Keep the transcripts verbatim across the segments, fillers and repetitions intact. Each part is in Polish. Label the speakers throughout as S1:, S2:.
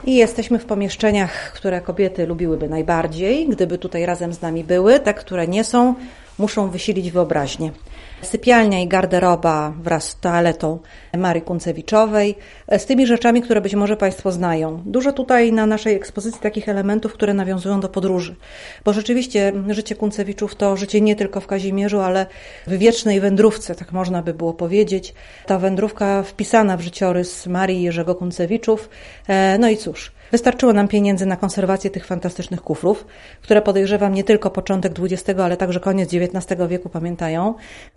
S1: I jesteśmy w pomieszczeniach, które kobiety lubiłyby najbardziej, gdyby tutaj razem z nami były. Te, które nie są, muszą wysilić wyobraźnię. Sypialnia i garderoba wraz z toaletą Marii Kunцевичowej, z tymi rzeczami, które być może Państwo znają. Dużo tutaj na naszej ekspozycji takich elementów, które nawiązują do podróży. Bo rzeczywiście życie Kuncewiczów to życie nie tylko w Kazimierzu, ale w wiecznej wędrówce, tak można by było powiedzieć. Ta wędrówka wpisana w życiorys Marii i Jerzego Kuncewiczów. No i cóż, wystarczyło nam pieniędzy na konserwację tych fantastycznych kufrów, które podejrzewam nie tylko początek dwudziestego, ale także koniec dziewiętnastego wieku pamiętają.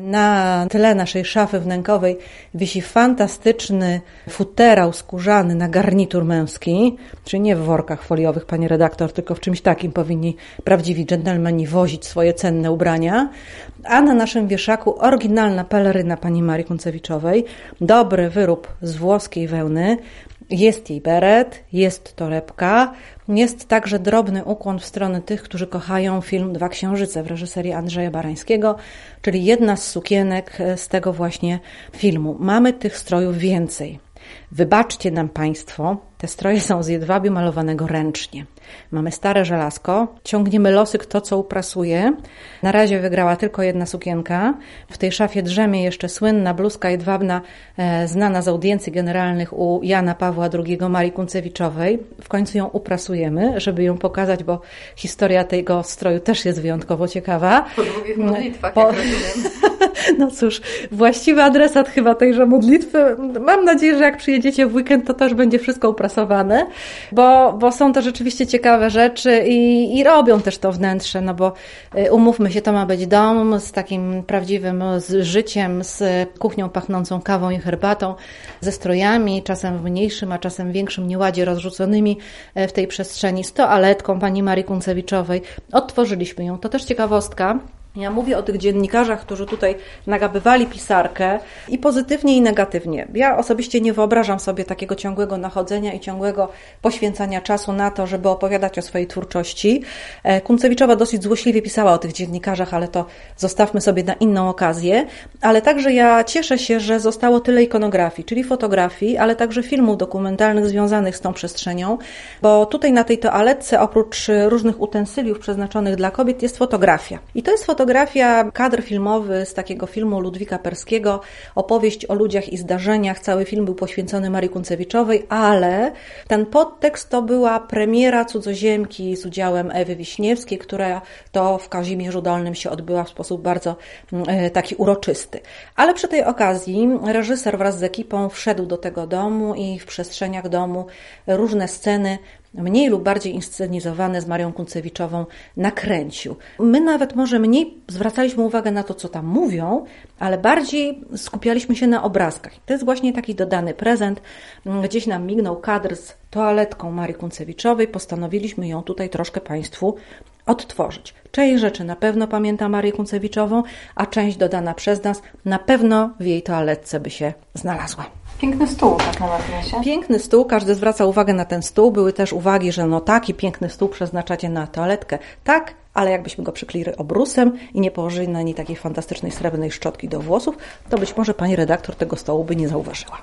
S1: Na tle naszej szafy wnękowej wisi fantastyczny futerał skórzany na garnitur męski, czyli nie w workach foliowych, pani redaktor, tylko w czymś takim powinni prawdziwi dżentelmeni wozić swoje cenne ubrania. A na naszym wieszaku oryginalna peleryna pani Marii Kunцевичowej, dobry wyrób z włoskiej wełny. Jest jej beret, jest torebka, jest także drobny ukłon w stronę tych, którzy kochają film Dwa Księżyce w reżyserii Andrzeja Barańskiego, czyli jedna z sukienek z tego właśnie filmu. Mamy tych strojów więcej. Wybaczcie nam Państwo, te stroje są z jedwabiu malowanego ręcznie. Mamy stare żelazko, ciągniemy losy, kto co uprasuje. Na razie wygrała tylko jedna sukienka. W tej szafie drzemie jeszcze słynna bluzka jedwabna, e, znana z audiencji generalnych u Jana Pawła drugiego Marii Kunцевичowej. W końcu ją uprasujemy, żeby ją pokazać, bo historia tego stroju też jest wyjątkowo ciekawa.
S2: Po długich modlitwach,
S1: po...
S2: jak rozumiem.
S1: No cóż, właściwy adresat chyba tejże modlitwy. Mam nadzieję, że jak przyjedziecie w weekend, to też będzie wszystko uprasowane, bo, bo są to rzeczywiście ciekawe rzeczy i, i robią też to wnętrze, no bo umówmy się, to ma być dom z takim prawdziwym z życiem, z kuchnią pachnącą kawą i herbatą, ze strojami, czasem w mniejszym, a czasem w większym nieładzie rozrzuconymi w tej przestrzeni, z toaletką pani Marii Kunцевичowej. Odtworzyliśmy ją. To też ciekawostka. Ja mówię o tych dziennikarzach, którzy tutaj nagabywali pisarkę i pozytywnie i negatywnie. Ja osobiście nie wyobrażam sobie takiego ciągłego nachodzenia i ciągłego poświęcania czasu na to, żeby opowiadać o swojej twórczości. Kunцевичowa dosyć złośliwie pisała o tych dziennikarzach, ale to zostawmy sobie na inną okazję. Ale także ja cieszę się, że zostało tyle ikonografii, czyli fotografii, ale także filmów dokumentalnych związanych z tą przestrzenią, bo tutaj na tej toaletce oprócz różnych utensyliów przeznaczonych dla kobiet jest fotografia. I to jest fotografia Fotografia, kadr filmowy z takiego filmu Ludwika Perskiego, opowieść o ludziach i zdarzeniach. Cały film był poświęcony Marii Kunцевичowej, ale ten podtekst to była premiera Cudzoziemki z udziałem Ewy Wiśniewskiej, która to w Kazimierzu Dolnym się odbyła w sposób bardzo e, taki uroczysty. Ale przy tej okazji reżyser wraz z ekipą wszedł do tego domu i w przestrzeniach domu różne sceny mniej lub bardziej inscenizowane z Marią Kunцевичową nakręcił. My nawet może mniej zwracaliśmy uwagę na to, co tam mówią, ale bardziej skupialiśmy się na obrazkach. To jest właśnie taki dodany prezent. Gdzieś nam mignął kadr z toaletką Marii Kunцевичowej. Postanowiliśmy ją tutaj troszkę Państwu odtworzyć. Część rzeczy na pewno pamięta Marię Kunцевичową, a część dodana przez nas na pewno w jej toaletce by się znalazła.
S2: Piękny stół, tak na marginesie.
S1: Piękny stół, każdy zwraca uwagę na ten stół. Były też uwagi, że no taki piękny stół przeznaczacie na toaletkę. Tak, ale jakbyśmy go przykryli obrusem i nie położyli na niej takiej fantastycznej srebrnej szczotki do włosów, to być może pani redaktor tego stołu by nie zauważyła.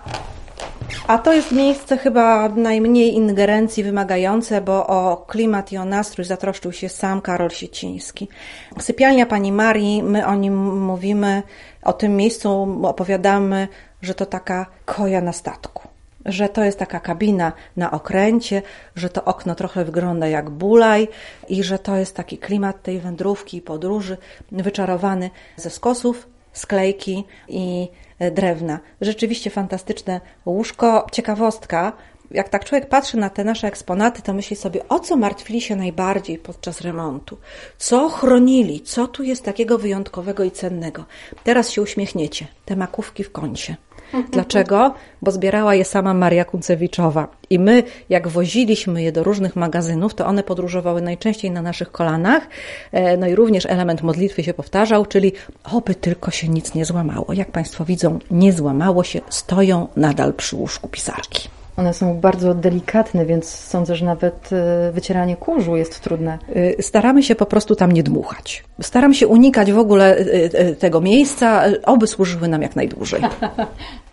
S1: A to jest miejsce chyba najmniej ingerencji wymagające, bo o klimat i o nastrój zatroszczył się sam Karol Sieciński. Sypialnia pani Marii, my o nim mówimy, o tym miejscu opowiadamy, że to taka koja na statku, że to jest taka kabina na okręcie, że to okno trochę wygląda jak bulaj i że to jest taki klimat tej wędrówki i podróży wyczarowany ze skosów, sklejki i drewna. Rzeczywiście fantastyczne łóżko. Ciekawostka, jak tak człowiek patrzy na te nasze eksponaty, to myśli sobie, o co martwili się najbardziej podczas remontu? Co chronili? Co tu jest takiego wyjątkowego i cennego? Teraz się uśmiechniecie. Te makówki w kącie. Dlaczego? Bo zbierała je sama Maria Kunцевичowa. I my, jak woziliśmy je do różnych magazynów, to one podróżowały najczęściej na naszych kolanach. No i również element modlitwy się powtarzał, czyli oby tylko się nic nie złamało. Jak Państwo widzą, nie złamało się, stoją nadal przy łóżku pisarki.
S2: One są bardzo delikatne, więc sądzę, że nawet wycieranie kurzu jest trudne.
S1: Staramy się po prostu tam nie dmuchać. Staram się unikać w ogóle tego miejsca, oby służyły nam jak najdłużej.